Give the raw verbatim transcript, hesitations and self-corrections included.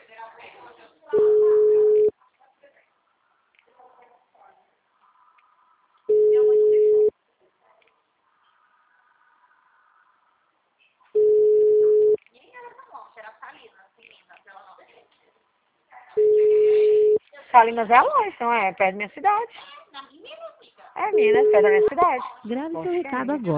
Salinas é longe, não é? É perto da minha cidade. É, Minas, perto da minha cidade. Grave seu Poxa, recado amiga. agora.